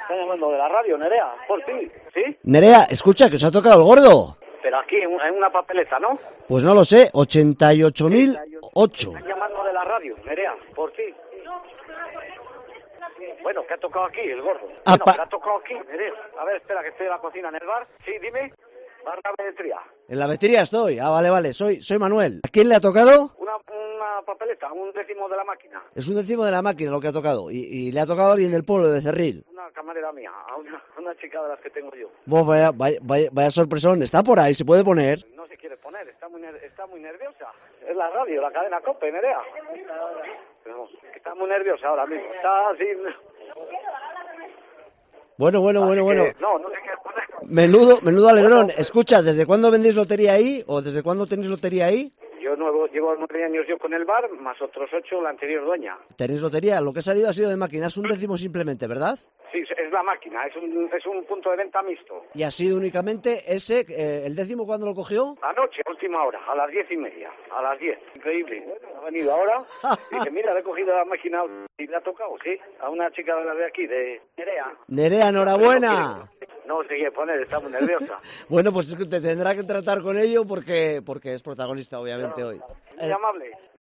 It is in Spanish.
Está llamando de la radio, Nerea, por ti, ¿sí? Nerea, escucha, que os ha tocado el gordo. Pero aquí, en una papeleta, ¿no? Pues no lo sé, 88.008. Están llamando de la radio, Nerea, por ti. Bueno, que ha tocado aquí el gordo. Bueno, que ha tocado aquí, Nerea. A ver, espera, que estoy en la cocina, en el bar. Sí, dime. Bar de Betría. En la batería estoy. Ah, vale, soy Manuel. ¿A quién le ha tocado? Una papeleta, un décimo de la máquina. Es un décimo de la máquina lo que ha tocado. Y le ha tocado a alguien del pueblo, de Cerril. Una camarera mía, a una chica de las que tengo yo. Vaya sorpresón. Está por ahí, se puede poner. No se quiere poner, está muy nerviosa. Es la radio, la cadena COPE, Nerea. Pero está muy nerviosa ahora mismo. Está así... Bueno. No se quiere poner. Menudo alegrón. Escucha, ¿desde cuándo vendéis lotería ahí? ¿O desde cuándo tenéis lotería ahí? Yo llevo 9 años yo con el bar, más otros 8 la anterior dueña. ¿Tenéis lotería? Lo que ha salido ha sido de máquina. Es un décimo simplemente, ¿verdad? Sí, es la máquina, es un punto de venta mixto. Y ha sido únicamente ese, ¿el décimo cuándo lo cogió? Anoche, a última hora, a las 10:30, a las 10. Increíble. Ha venido ahora y dice, mira, le he cogido la máquina y le ha tocado, sí, a una chica de la de aquí, de Nerea. Nerea, enhorabuena. No se quiere poner, está muy nerviosa. Bueno, pues es que te tendrá que tratar con ello porque es protagonista, obviamente, hoy. Muy amable.